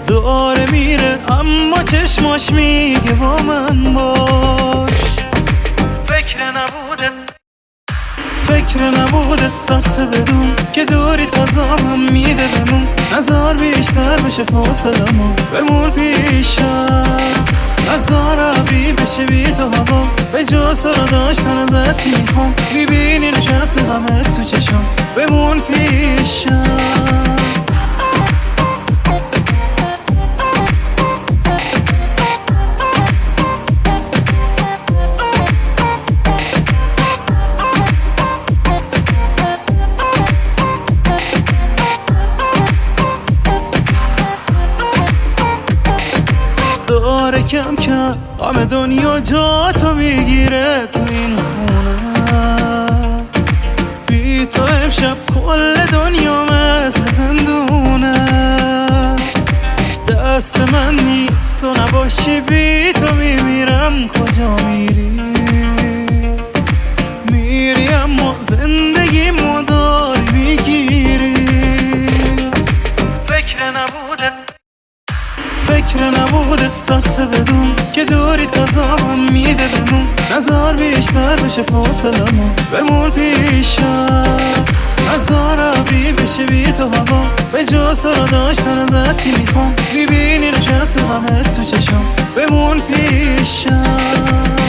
داره میره اما چشماش میگه با من باش. فکر نبودت سخته بدون که دوری تازامم میده بمون. نزار بیشتر بشه فاصلمون بمون پیشم. نزار ابری بشه بی تو هوا به جز تو رو داشتن ازت چی میخوام. میبینی نشسته همه تو چشم بمون پیشم. داره کم کم غم دنیا جا تو میگیره تو این خونه. بی تو امشب کل دنیا مثل زندونه. دست من نیست تو نباشی بی تو میمیرم. کجا میری؟ میری اما زندگی داری میگیری. فکر نبودت سخته بدون که دوری تازامم میده بمون. نزار بیشتر بشه فاصلمون بمون پیشم. نزار ابری بشه بی تو هوا به جز تو رو داشتن ازت چی میخوام. میبینی نشسته همه تو چشم بمون پیشم.